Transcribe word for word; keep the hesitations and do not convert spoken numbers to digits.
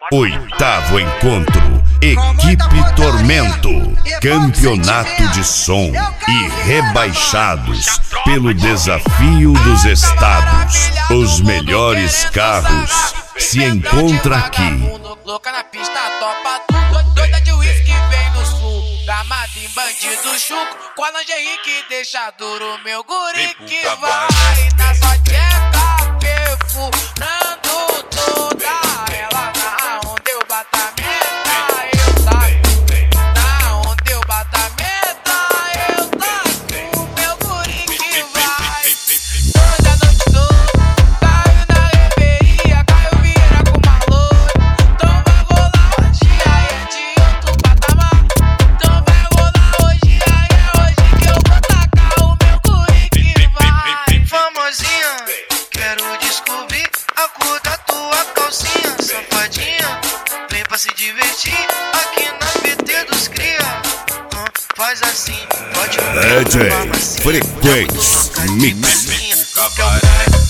Oitavo encontro, Equipe Tormento, campeonato de som e rebaixados pelo desafio dos estados. Os melhores carros se encontram aqui. Louca na pista, topa tudo, doida de uísque vem no sul. Gamado em bandido chuco, com a lingerie que deixa duro. Meu guri que vai na sua tcheca, perfurando toda ela. Na onde eu bato a meta, eu saco. Na onde eu bato a meta, eu saco. Meu guri que vai toda noite toda. Caiu na reveria, caiu vira com uma loura. Então vai rolar hoje, aí é de outro patamar. Então vai rolar hoje, aí é hoje que eu vou tacar o meu guri que vai. Famosinha, quero descobrir a cor da tua calcinha. Safadinha, vem pra se divertir aqui na P T dos cria. Hum, faz assim, pode D J Frequência Mix. Cabaré.